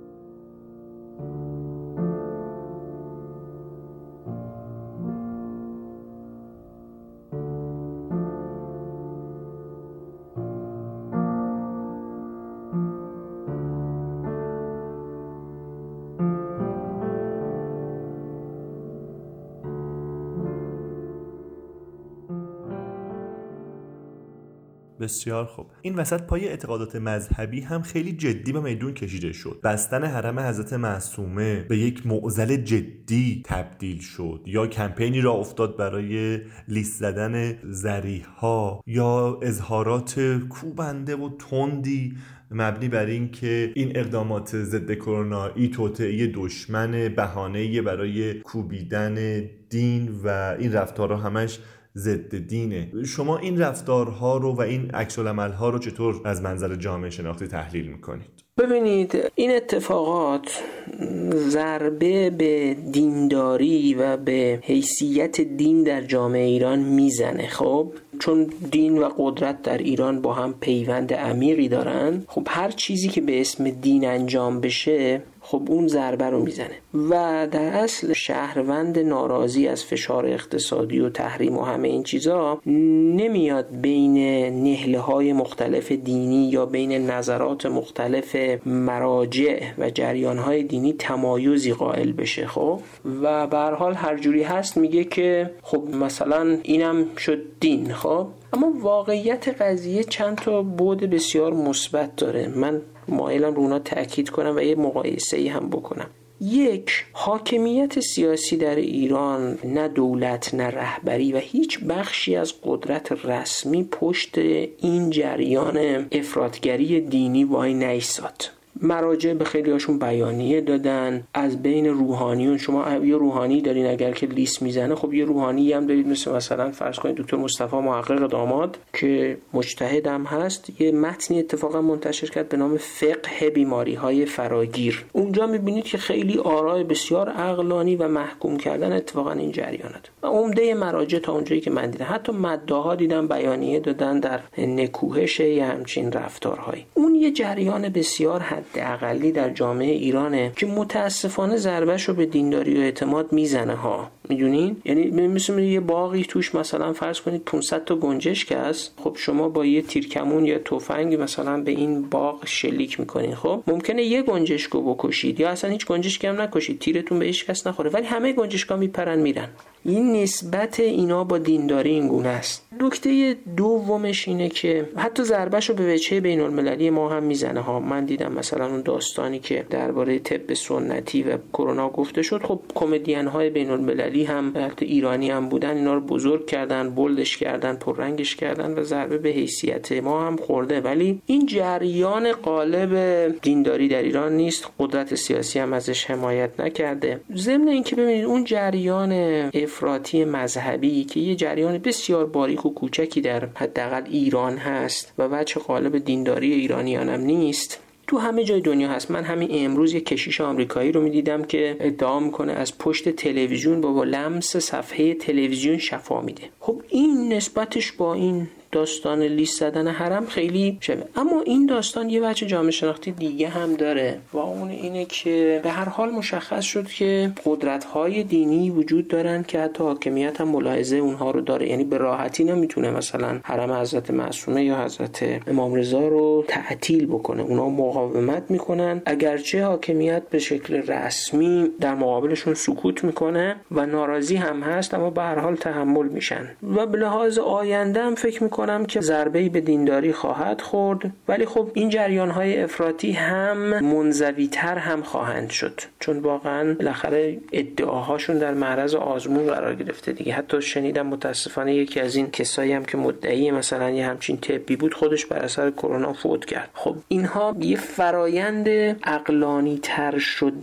بسیار خوب. این وسط پای اعتقادات مذهبی هم خیلی جدی به میدون کشیده شد. بستن حرم حضرت معصومه به یک معضل جدی تبدیل شد، یا کمپینی را افتاد برای لیست زدن ذریح‌ها یا اظهارات کوبنده و تندی مبنی بر این که این اقدامات ضد کرونایی توطئه دشمن، بهانه‌ای برای کوبیدن دین و این رفتارها همش ضد دینه. شما این رفتارها رو و این عکس‌العمل‌ها رو چطور از منظر جامعه شناختی تحلیل میکنید؟ ببینید این اتفاقات ضربه به دینداری و به حیثیت دین در جامعه ایران میزنه. خب چون دین و قدرت در ایران با هم پیوند عمیقی دارن، خب هر چیزی که به اسم دین انجام بشه خب اون ضربه رو میزنه و در اصل شهروند ناراضی از فشار اقتصادی و تحریم و همه این چیزا نمیاد بین نهله‌های مختلف دینی یا بین نظرات مختلف مراجع و جریان‌های دینی تمایزی قائل بشه. خب و به هر حال هر جوری هست میگه که خب مثلا اینم شد دین. خب اما واقعیت قضیه چند تا بعد بسیار مثبت داره. من مایلم رو اونا تأکید کنم و یه مقایسه‌ای هم بکنم. یک، حاکمیت سیاسی در ایران، نه دولت نه رهبری و هیچ بخشی از قدرت رسمی پشت این جریان افراطگری دینی وای نایستاد. مراجع به خیلی هاشون بیانیه دادن. از بین روحانیون، شما یه روحانی دارین اگر که لیست میزنه، خب یه روحانی هم دارید مثل مثلا فرض کنید دکتر مصطفی محقق داماد که مجتهد هم هست، یه متنی اتفاقا منتشر کرد به نام فقه بیماری های فراگیر. اونجا میبینید که خیلی آراء بسیار عقلانی و محکوم کردن اتفاقا این جریانات. و عمده مراجع تا اونجایی که من دیدم، حتی مدعاها دیدم بیانیه دادن در نکوهش همچین رفتارهایی. اون یه جریان بسیار حداقلی در جامعه ایرانه که متاسفانه ضربهشو به دینداری و اعتماد میزنه ها. میدونین؟ یعنی مثل یه باغی توش مثلا فرض کنید پانصد تا گنجشک هست، خب شما با یه تیرکمون یا تفنگ مثلا به این باغ شلیک میکنین، خب ممکنه یه گنجشکو بکشید یا اصلا هیچ گنجشکی هم نکشید، تیرتون به هیچ کس نخوره، ولی همه گنجشکا میپرن میرن. این نسبت اینا با دینداری این گونه است. نکته دومش اینه که حتی ضربهشو به وجه بین المللی ما هم میزنه ها. من دیدم مثلا اون داستانی که درباره طب سنتی و کرونا گفته شد، خب کمدین های بین المللی هم حتی ایرانی هم بودن، اینا رو بزرگ کردن، بولدش کردن، پررنگش کردن و ضربه به حیثیت ما هم خورده. ولی این جریان غالب دینداری در ایران نیست، قدرت سیاسی هم ازش حمایت نکرده. ضمن اینکه ببینید اون جریان افراطی مذهبی که یه جریان بسیار باریک و کوچکی در حداقل ایران هست و بچه غالب دینداری ایرانیان هم نیست، تو همه جای دنیا هست. من همین امروز یک کشیش آمریکایی رو میدیدم که ادعا میکنه از پشت تلویزیون با لمس صفحه تلویزیون شفا میده. خب این نسبتش با این داستان لیست زدن حرم خیلی شبیه. اما این داستان یه بچه جامعه شناختی دیگه هم داره و اون اینه که به هر حال مشخص شد که قدرت‌های دینی وجود دارن که حتی حاکمیت هم ملاحظه اونها رو داره. یعنی به راحتی نمیتونه مثلا حرم حضرت معصومه یا حضرت امام رضا رو تعطیل بکنه. اونا مقاومت میکنن، اگرچه حاکمیت به شکل رسمی در مقابلشون سکوت میکنه و ناراضی هم هست، اما به هر حال تحمل میشن. و به لحاظ آینده هم فکر میکنم کنم که ضربه‌ای به دینداری خواهد خورد، ولی خب این جریان‌های افراطی هم منزوی‌تر هم خواهند شد، چون واقعا بالاخره ادعاهاشون در معرض آزمون قرار گرفته دیگه. حتی شنیدم متاسفانه یکی از این کسایی هم که مدعی مثلا یه همچین طبی بود خودش بر اثر کرونا فوت کرد. خب اینها یه فرایند عقلانی‌تر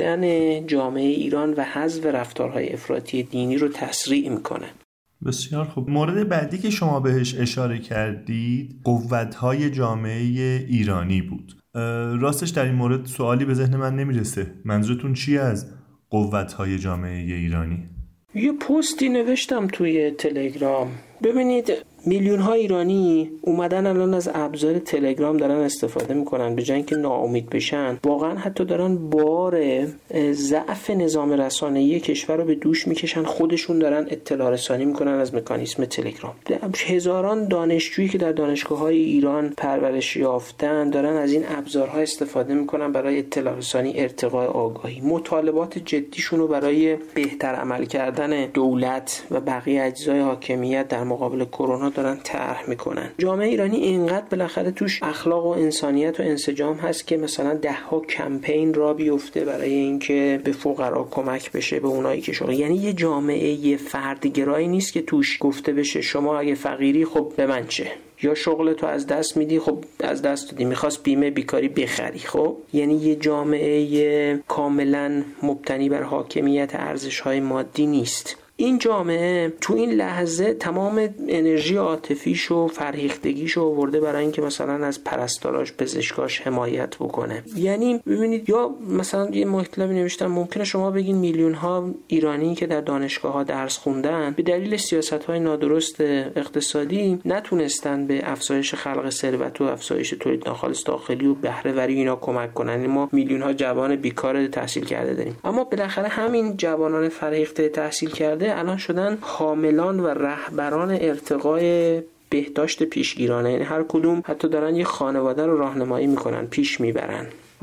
شدن جامعه ایران و حذف رفتارهای افراطی دینی رو تسریع میکنه. بسیار خوب. مورد بعدی که شما بهش اشاره کردید قوت‌های جامعه ایرانی بود. راستش در این مورد سوالی به ذهن من نمیرسه. منظورتون چیه از قوت‌های جامعه ایرانی؟ یه پستی نوشتم توی تلگرام. ببینید میلیون ها ایرانی اومدن الان از ابزار تلگرام دارن استفاده میکنن، به جای اینکه ناامید بشن واقعا حتی دارن بار ضعف نظام رسانه‌ای کشور رو به دوش میکشن، خودشون دارن اطلاع رسانی میکنن از مکانیزم تلگرام. هزاران دانشجویی که در دانشگاه‌های ایران پرورش یافتن دارن از این ابزارها استفاده میکنن برای اطلاع رسانی، ارتقاء آگاهی. مطالبات جدیشون رو برای بهتر عمل کردن دولت و بقیه اجزای حاکمیت در مقابل کرونا دارن طرح میکنن. جامعه ایرانی اینقدر بالاخره توش اخلاق و انسانیت و انسجام هست که مثلا ده ها کمپین را بیفته برای اینکه به فقرا کمک بشه، به اونایی که شغل. یعنی یه جامعه فردگرایی نیست که توش گفته بشه شما اگه فقیری خب به من چه، یا شغلتو از دست میدی خب از دست دادی، میخواست بیمه بیکاری بخری. خب یعنی یه جامعه کاملا مبتنی بر حاکمیت ارزش‌های مادی نیست. این جامعه تو این لحظه تمام انرژی عاطفیش و فرهیختگیش رو آورده برای اینکه مثلا از پرستاراش، پزشکاش حمایت بکنه. یعنی ببینید، یا مثلا یه مطلبی نوشتم ممکنه شما بگین میلیون ها ایرانی که در دانشگاه ها درس خوندن به دلیل سیاست‌های نادرست اقتصادی نتونستن به افزایش خلق ثروت و افزایش تولید ناخالص داخلی و بهره وری اینا کمک کنن. یعنی ما میلیون ها جوان بیکار تحصیل کرده داریم، اما بالاخره همین جوانان فرهیخته تحصیل کرده الان شدن حاملان و رهبران ارتقای بهداشت پیشگیرانه. یعنی هر کدوم حتی دارن یه خانواده رو راهنمایی میکنن، پیش میبرن.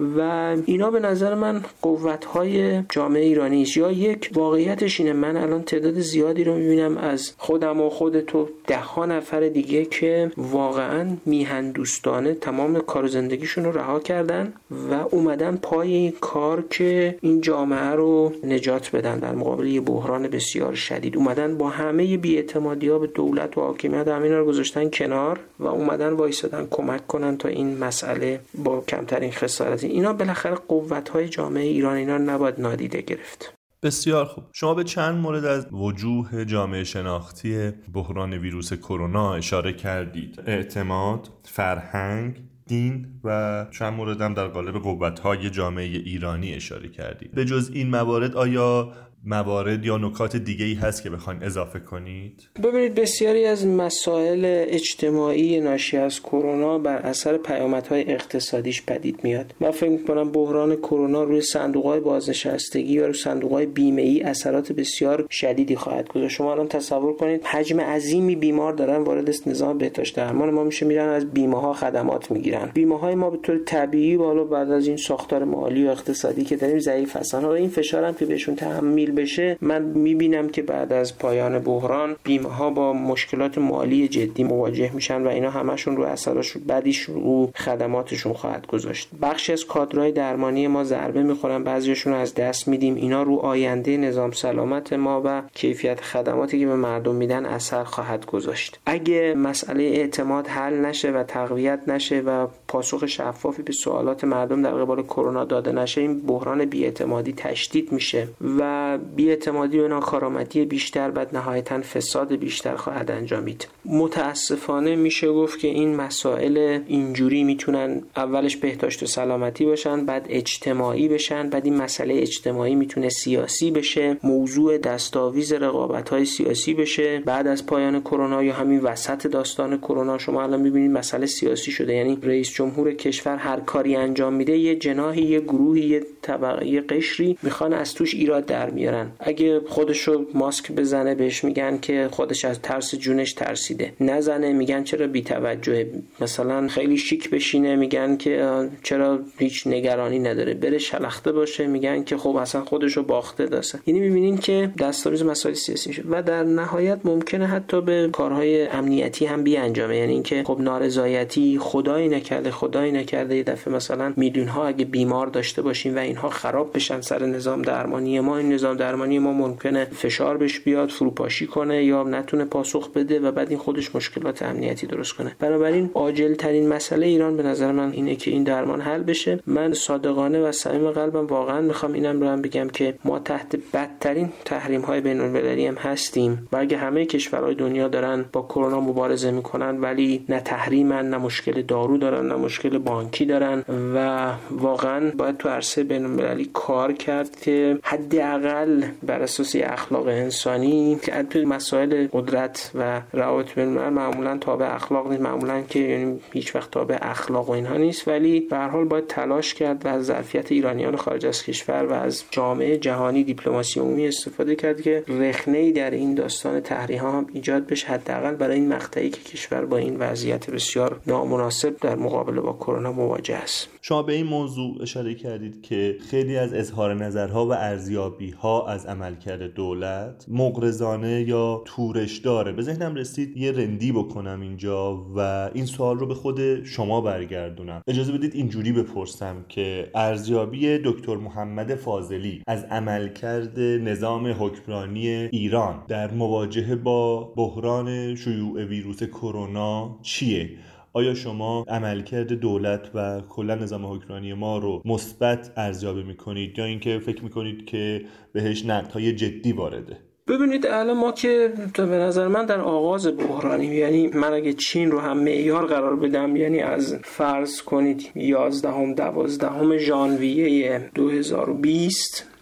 و اینا به نظر من قوت‌های جامعه ایرانی است. یا یک واقعیتش اینه، من الان تعداد زیادی رو می‌بینم از خودم و خودت و ده ها نفر دیگه که واقعاً میهن دوستانه تمام کار و زندگیشون رو رها کردن و اومدن پای این کار که این جامعه رو نجات بدن در مقابل یه بحران بسیار شدید. اومدن با همه بی‌اعتمادی‌ها به دولت و حاکمیت همینا رو گذاشتن کنار و اومدن وایسادن کمک کنن تا این مسئله با کمترین خسارت. اینا بالاخره قوت‌های جامعه ایران، اینا نباید نادیده گرفت. بسیار خوب. شما به چند مورد از وجوه جامعه شناختی بحران ویروس کرونا اشاره کردید: اعتماد، فرهنگ، دین و چند مورد هم در قالب قوت‌های جامعه ایرانی اشاره کردید. به جز این موارد آیا موارد یا نکات دیگه‌ای هست که بخواید اضافه کنید؟ ببینید، بسیاری از مسائل اجتماعی ناشی از کرونا بر اثر پیامدهای اقتصادیش پدید میاد. من فکر می‌کنم بحران کرونا روی صندوق‌های بازنشستگی و روی صندوق‌های بیمه‌ای اثرات بسیار شدیدی خواهد گذاشت. شما الان تصور کنید حجم عظیمی بیمار دارن وارد نظام بهداشت درمان ما میشه، میرن از بیمه‌ها خدمات میگیرن. بیمه‌های ما به طور طبیعی بالا بعد از این ساختار مالی و اقتصادی که داریم ضعیف هستن. حالا این فشار هم که بهشون تحمیل بشه، من میبینم که بعد از پایان بحران بیمه‌ها با مشکلات مالی جدی مواجه میشن و اینا همشون رو اثرش بعدیش رو خدماتشون خواهد گذاشت. بخشی از کادرهای درمانی ما ضربه میخورن، بعضیاشون رو از دست میدیم. اینا رو آینده نظام سلامت ما و کیفیت خدماتی که به مردم میدن اثر خواهد گذاشت. اگه مسئله اعتماد حل نشه و تقویت نشه و پاسخ شفافی به سوالات مردم در قبال کرونا داده نشه، این بحران بی‌اعتمادی تشدید میشه و بی‌اعتمادی و ناکارآمدی بیشتر بعد نهایتاً فساد بیشتر خواهد انجامید. متاسفانه میشه گفت که این مسائل اینجوری میتونن اولش بهداشت و سلامتی باشن، بعد اجتماعی بشن، بعد این مسئله اجتماعی میتونه سیاسی بشه، موضوع دستاویز رقابت‌های سیاسی بشه. بعد از پایان کرونا یا همین وسط داستان کرونا شما الان میبینید مسئله سیاسی شده، یعنی رئیس جمهور کشور هر کاری انجام میده یه جناحی، یه گروهی، یه طبقه، یه قشری میخوان از توش ایراد در میارن. اگه خودشو ماسک بزنه بهش میگن که خودش از ترس جونش ترسیده، نزنه میگن چرا بی‌توجهه، مثلا خیلی شیک بشینه میگن که چرا هیچ نگرانی نداره، بره شلخته باشه میگن که خب اصلا خودشو باخته داسته. یعنی میبینین که دستاویز مسائل سیاسی میشه و در نهایت ممکنه حتی به کارهای امنیتی هم بیانجامه. یعنی اینکه خب نارضایتی خدایی نکرده خدایی نکرده یه دفعه مثلا میلیون ها اگه بیمار داشته باشیم و اینها خراب بشن سر نظام درمانی ما، این نظام درمانی ما ممکنه فشار بهش بیاد، فروپاشی کنه یا نتونه پاسخ بده و بعد این خودش مشکلات امنیتی درست کنه. بنابراین عاجل ترین مسئله ایران به نظر من اینه که این درمان حل بشه. من صادقانه و صمیم قلبم واقعا میخوام اینم رو هم بگم که ما تحت بدترین تحریم های بین المللی هم هستیم و اگه همه کشورهای دنیا دارن با کرونا مبارزه میکنن ولی نه تحریمن، نه مشکل دارو دارن، نه مشکل بانکی دارن و واقعا باید تو عرصه بین المللی کار کرد که حداقل بر اساس اخلاق انسانی که البته مسائل قدرت و روابط بین الملل معمولا تابع اخلاق نیست، معمولا که یعنی هیچ وقت تابع اخلاق و اینها نیست، ولی به هر حال باید تلاش کرد و از ظرفیت ایرانیان خارج از کشور و از جامعه جهانی دیپلماسی عمومی استفاده کرد که رخنه‌ای در این داستان تحریم‌ها هم ایجاد بشه، حداقل برای این مقطعی که کشور با این وضعیت بسیار نامناسب در مقابله با کرونا مواجه است. شما به این موضوع اشاره کردید که خیلی از اظهار نظرها و ارزیابی‌ها از عملکرد دولت مغرضانه یا تورش داره. به ذهنم رسید یه رندی بکنم اینجا و این سوال رو به خود شما برگردونم. اجازه بدید اینجوری بپرسم که ارزیابی دکتر محمد فاضلی از عملکرد نظام حکمرانی ایران در مواجهه با بحران شیوع ویروس کرونا چیه؟ آیا شما عملکرد دولت و کلا نظام حکمرانی ما رو مثبت ارزیابی میکنید یا اینکه فکر میکنید که بهش نقدهای جدی وارده؟ ببینید الان ما که به نظر من در آغاز بحرانیم، یعنی من اگه چین رو هم معیار قرار بدم، یعنی از فرض کنید یازدهم دوازدهم ژانویه دو هزار و بیست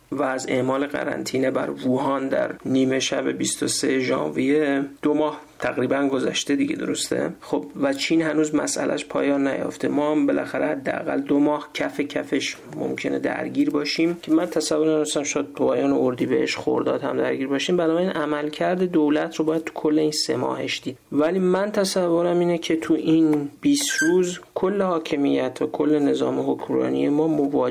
و از اعمال قرنطینه بر ووهان در نیمه شب بیست و سوم ژانویه دو ماه تقریبا گذشته دیگه، درسته؟ خب و چین هنوز مسئلهش پایان نیافته. ما هم بالاخره حداقل دو ماه کف کفش ممکنه درگیر باشیم که من تصور نداشتم شاید تو پایان اردیبهشت خرداد هم درگیر باشیم. بنابراین عملکرد دولت رو باید تو کل این سه ماهش دید. ولی من تصورم اینه که تو این بیست روز کل حاکمیت و کل نظام حکمرانی ما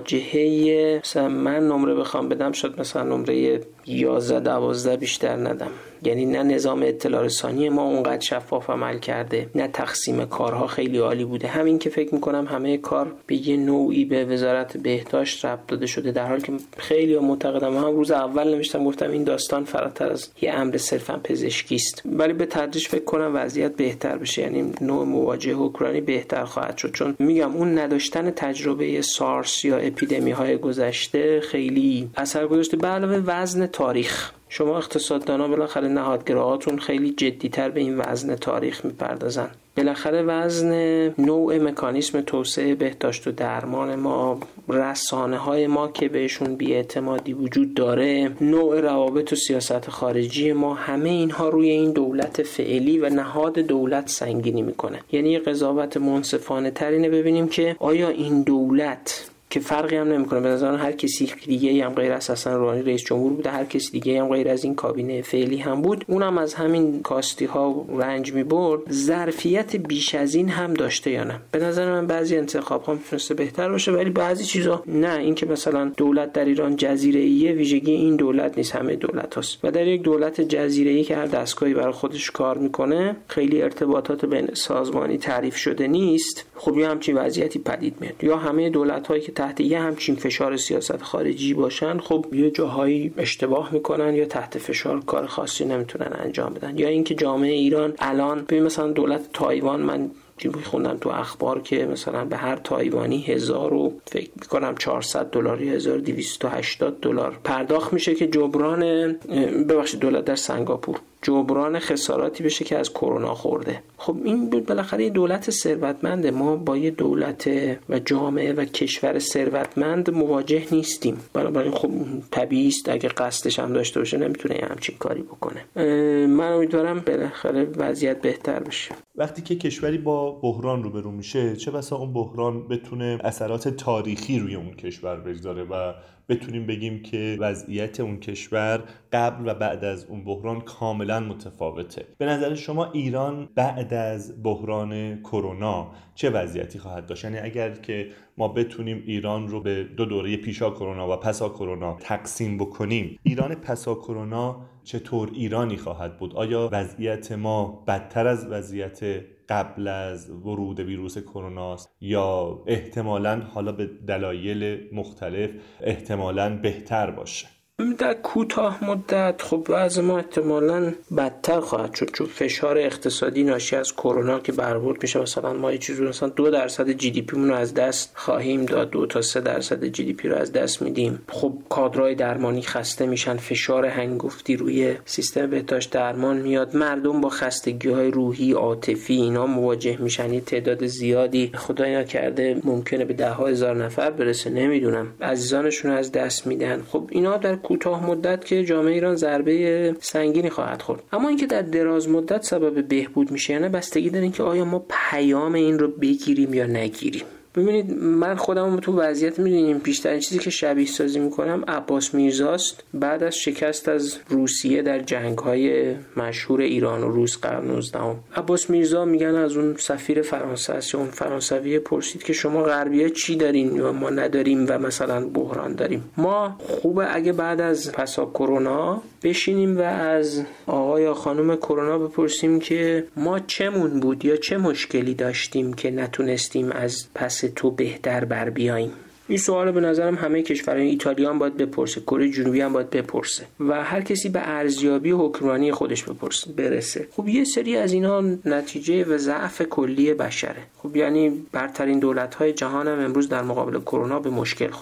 مواجهه، مثلا من نمره بخوام بدم شاید مثلا نمره یازده دوازده بیشتر ندم. یعنی نه نظام اطلاع رسانی ما اونقدر شفاف عمل کرده، نه تقسیم کارها خیلی عالی بوده. همین که فکر میکنم همه کار به یه نوعی به وزارت بهداشت ربط داده شده، در حالی که خیلی معتقدم، هم روز اول نوشتم گفتم این داستان فراتر از یه امر صرفا پزشکی است، ولی به تدریج فکر کنم وضعیت بهتر بشه، یعنی نوع مواجهه اوکراینی بهتر خواهد شد. چون میگم اون نداشتن تجربه سارس یا اپیدمی های گذشته خیلی اثر گذاشته. به علاوه وزن تاریخ، شما اقتصاددانا بالاخره نهادگراهاتون خیلی جدی‌تر به این وزن تاریخ میپردازن. بالاخره وزن نوع مکانیسم توسعه بهداشت و درمان ما، رسانه های ما که بهشون بی‌اعتمادی وجود داره، نوع روابط و سیاست خارجی ما، همه اینها روی این دولت فعلی و نهاد دولت سنگینی میکنه. یعنی یه قضاوت منصفانه تر اینه ببینیم که آیا این دولت که فرقی هم نمیکنه، به نظر هر کسی دیگه هم غیر از حسن روحانی رئیس جمهور بوده، هر کسی دیگه هم غیر از این کابینه فعلی هم بود، اونم از همین کاستی ها رنج میبرد، ظرفیت بیش از این هم داشته یا نه؟ به نظر من بعضی انتخاب ها میتونسته بهتر باشه، ولی بعضی چیزا نه. این که مثلا دولت در ایران جزیره ایه ویژگی این دولت نیست، همه دولت هاست. و در یک دولت جزیره ای که هر دستگاهی برای خودش کار میکنه، خیلی ارتباطات بین سازمانی تعریف شده نیست، خب یه همچین وضعیتی پدید میاد. یا همه دولت هایی که تحت یه همچین فشار سیاست خارجی باشن، خب یه جاهایی اشتباه میکنن یا تحت فشار کار خاصی نمیتونن انجام بدن. یا اینکه جامعه ایران الان ببین مثلا دولت تایوان، من خوندم تو اخبار که مثلا به هر تایوانی هزار و فکر میکنم چهارصد دلار یا هزار و دویست و هشتاد دلار پرداخت میشه که جبران، ببخشید دولت در سنگاپور، جبران خساراتی بشه که از کرونا خورده. خب این بالاخره دولت ثروتمند، ما با یه دولت و جامعه و کشور ثروتمند مواجه نیستیم. بنابراین خب طبیعی است اگه قصدش هم داشته باشه نمیتونه همچین کاری بکنه. من امیدوارم بالاخره وضعیت بهتر بشه. وقتی که کشوری با بحران روبرو میشه، چه بسا اون بحران بتونه اثرات تاریخی روی اون کشور بگذاره و بتونیم بگیم که وضعیت اون کشور قبل و بعد از اون بحران کاملا متفاوته. به نظر شما ایران بعد از بحران کرونا چه وضعیتی خواهد داشت؟ یعنی اگر که ما بتونیم ایران رو به دو دوره پیشا کرونا و پسا کرونا تقسیم بکنیم، ایران پسا کرونا چطور ایرانی خواهد بود؟ آیا وضعیت ما بدتر از وضعیت قبل از ورود ویروس کرونا است یا احتمالاً حالا به دلایل مختلف احتمالاً بهتر باشه؟ در کوتاه مدت خب وضع ما احتمالاً بدتر خواهد شد، چون فشار اقتصادی ناشی از کرونا که برآورد میشه، مثلا ما یه چیزی مثلا دو درصد جی دی پی مون رو از دست خواهیم داد، دو تا سه درصد جی دی پی رو از دست میدیم. خب کادرهای درمانی خسته میشن، فشار هنگفتی روی سیستم بهداشت درمان میاد، مردم با خستگی‌های روحی، عاطفی اینا مواجه میشن. یه تعداد زیادی خدای نکرده ممکنه به ده ها هزار نفر برسه، نمیدونم، عزیزانشون از دست میدن. خب اینا در کوتاه مدت که جامعه ایران ضربه سنگینی خواهد خورد. اما اینکه در دراز مدت سبب بهبود میشه یا نه بستگی داره که آیا ما پیام این رو بگیریم یا نگیریم. ببینید من خودم تو وضعیت میدونیم، بیشترین چیزی که شبیه سازی میکنم عباس میرزاست بعد از شکست از روسیه در جنگ‌های مشهور ایران و روس قرن نوزدهم. عباس میرزا میگن از اون سفیر فرانسه است، اون فرانسوی پرسید که شما غربی‌ها چی دارین و ما نداریم و مثلا بحران داریم. ما خوبه اگه بعد از پسا کرونا بشینیم و از آقا یا خانم کرونا بپرسیم که ما چمون بود یا چه مشکلی داشتیم که نتونستیم از پس تو بهتر بر بیاییم. این سوال به نظرم همه کشورهای، ایتالیا هم باید بپرسه، کره جنوبی هم باید بپرسه و هر کسی به ارزیابی حکمرانی خودش بپرسه برسه. خب یه سری از اینا نتیجه و ضعف کلی بشره. خب یعنی برترین دولت‌های جهان هم امروز در مقابل کرونا به مشکل خوردن.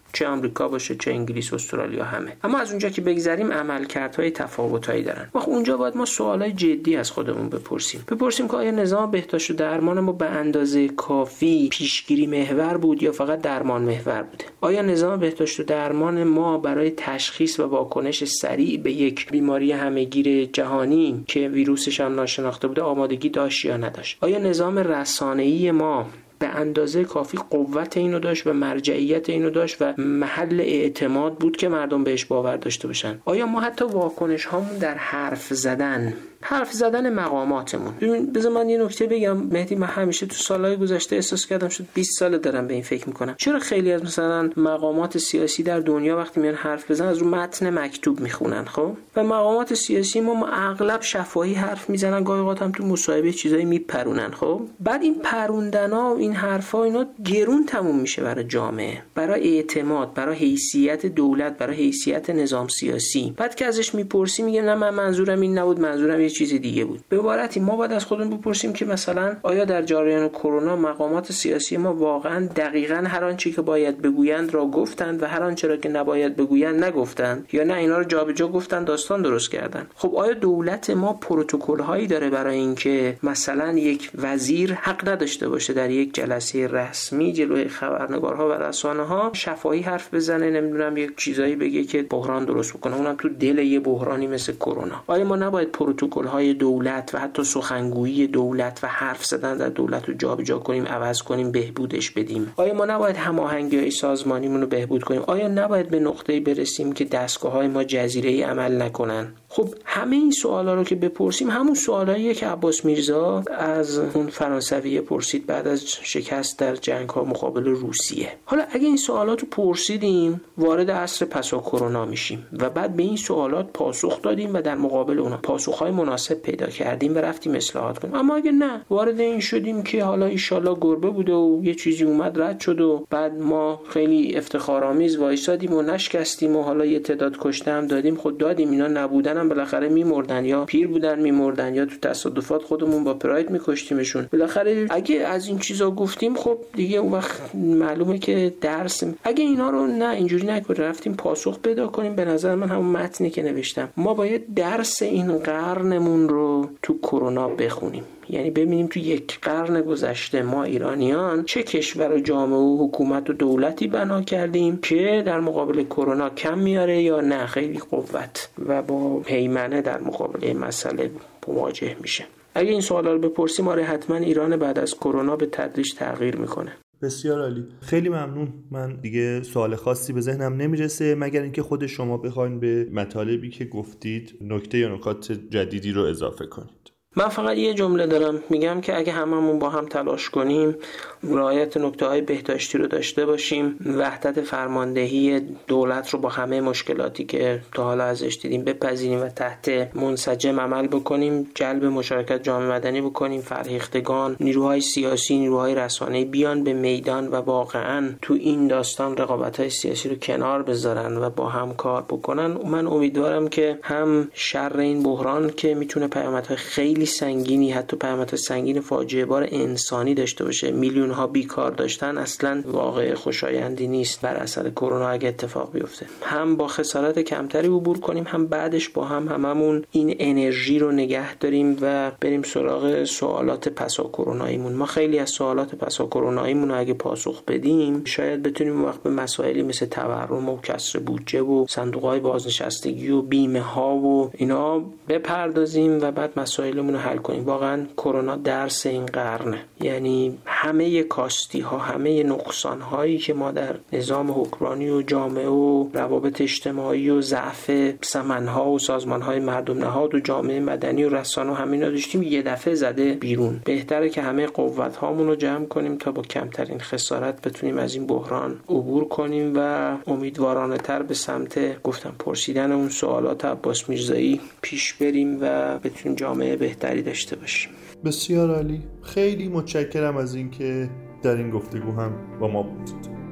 چه آمریکا باشه چه انگلیس، استرالیا، همه. اما از اونجا که بگذریم عملکردهای تفاوتایی دارن. وقت اونجا باید ما سوالای جدی از خودمون بپرسیم. بپرسیم که آیا نظام بهداشت و درمان ما به اندازه کافی پیشگیری محور بود یا فقط درمان محور بوده؟ آیا نظام بهداشت و درمان ما برای تشخیص و واکنش سریع به یک بیماری همهگیر جهانی که ویروسش هم ناشناخته بوده آمادگی داشت یا نداشت؟ آیا نظام رسانه‌ای ما به اندازه کافی قوت اینو داشت و مرجعیت اینو داشت و محل اعتماد بود که مردم بهش باور داشته باشن؟ آیا ما حتی واکنش هامون در حرف زدن حرف زدن مقاماتمون، ببین بذار من یه نکته بگم مهدی، من همیشه تو سالهای گذشته احساس کردم شد بیست سال دارم به این فکر میکنم، چرا خیلی از مثلا مقامات سیاسی در دنیا وقتی میان حرف بزنن از رو متن مکتوب میخونن، خب و مقامات سیاسی ما, ما اغلب شفاهی حرف میزنن، گاهی اوقات هم تو مصاحبه چیزایی میپرونن، خب بعد این پروندنا و این حرفا اینا گرون تموم میشه برای جامعه، برای اعتماد، برای حیثیت دولت، برای حیثیت نظام سیاسی. بعد که ازش میپرسی میگه نه من منظورم این نبود، منظورم یه چیز دیگه بود. به عبارتی ما باید از خودمون بپرسیم که مثلا آیا در جریان کرونا مقامات سیاسی ما واقعا دقیقاً هر آنچه که باید بگویند را گفتند و هر آنچه را که نباید بگویند نگفتند، یا نه اینا رو جابجا گفتن داستان درست کردن؟ خب آیا دولت ما پروتکل هایی داره برای اینکه مثلا یک وزیر حق نداشته باشه در یک جلسه رسمی جلوی خبرنگارها و رسانه ها شفاهی حرف بزنه، نمیدونم یک چیزایی بگه که بحران درست بکنه، اونم تو دل یه بحرانی مثل کرونا؟ آیا ما نباید پروتکل های دولت و حتی سخنگویی دولت و حرف زدن در دولت رو جابجا کنیم، عوض کنیم، بهبودش بدیم؟ آیا ما نباید هماهنگی‌های سازمانیمون رو بهبود کنیم؟ آیا نباید به نقطه‌ای برسیم که دستگاه‌های ما جزیره‌ای عمل نکنن؟ خب همه این سوالا رو که بپرسیم همون سوالاییه که عباس میرزا از اون فرانسوی پرسید بعد از شکست در جنگ‌ها مقابل روسیه. حالا اگه این سوالاتو پرسیدیم وارد عصر پسا کرونا میشیم و بعد به این سوالات پاسخ دادیم و در مقابل اونها پاسخ‌های مناسب پیدا کردیم و رفتیم اصلاحات کنیم. اما اگه نه وارد این شدیم که حالا ان شاءالله گربه بوده و یه چیزی اومد رد شد و بعد ما خیلی افتخارآمیز وایسادیم و نشکستیم و حالا یه تعداد کشته هم دادیم، خود دادیم، اینا نبودن هم بالاخره میمردن یا پیر بودن میمردن یا تو تصادفات خودمون با پراید میکشتیمشون. بالاخره اگه از این چیزا گفتیم خب دیگه اون وقت معلومه که درس. اگه اینا رو نه اینجوری نکنیم رفتیم پاسخ پیدا کنیم، به نظر من همون متنی که نوشتم ما باید درس این قرنمون رو تو کرونا بخونیم. یعنی ببینیم تو یک قرن گذشته ما ایرانیان چه کشور و جامعه و حکومت و دولتی بنا کردیم که در مقابل کرونا کم میاره یا نه خیلی قوت و با هیمنه در مقابل مسئله مواجه میشه. اگه این سوالا رو بپرسیم آره حتما ایران بعد از کرونا به تدریج تغییر میکنه. بسیار عالی، خیلی ممنون. من دیگه سوال خاصی به ذهنم نمیرسه مگر اینکه خود شما بخواید به مطالبی که گفتید نکته یا نکات جدیدی رو اضافه کنید. من فقط یه جمله دارم میگم که اگه هممون با هم تلاش کنیم، رعایت نکته‌های بهداشتی رو داشته باشیم، وحدت فرماندهی دولت رو با همه مشکلاتی که تا حالا ازش دیدیم بپذیریم و تحت منسجم عمل بکنیم، جلب مشارکت جامعه مدنی بکنیم، فرهیختگان، نیروهای سیاسی، نیروهای رسانه‌ای بیان به میدان و واقعاً تو این داستان رقابت‌های سیاسی رو کنار بذارن و با هم کار بکنن، من امیدوارم که هم شر این بحران که میتونه پیامدهای خیلی سنگینی، حتی پیامدهای سنگین فاجعه بار انسانی داشته باشه، میلیون ها بیکار داشتن، اصلا واقع خوشایندی نیست بر اثر کرونا اگه اتفاق بیفته، هم با خسارت کمتری عبور کنیم، هم بعدش با هم هممون این انرژی رو نگه داریم و بریم سراغ سوالات پسا کروناییمون. ما خیلی از سوالات پسا کروناییمون اگه پاسخ بدیم شاید بتونیم وقت به مسائلی مثل تورم و کسر بودجه و صندوق‌های بازنشستگی و بیمه ها و اینا بپردازیم و بعد مسائل حل کنیم. واقعا کرونا درس این قرنه، یعنی همه کاستی ها، همه نقصان هایی که ما در نظام حکمرانی و جامعه و روابط اجتماعی و ضعف سمن ها و سازمان های مردم نهاد و جامعه مدنی و رسانه و همینا داشتیم یه دفعه زده بیرون. بهتره که همه قوت هامون رو جمع کنیم تا با کمترین خسارت بتونیم از این بحران عبور کنیم و امیدوارانه تر به سمت گفتم پرسیدن اون سوالات عباس میرزایی پیش بریم و بتونیم جامعه بهتری داشته باشیم. بسیار عالی، خیلی متشکرم از اینکه در این گفتگو هم با ما بودید.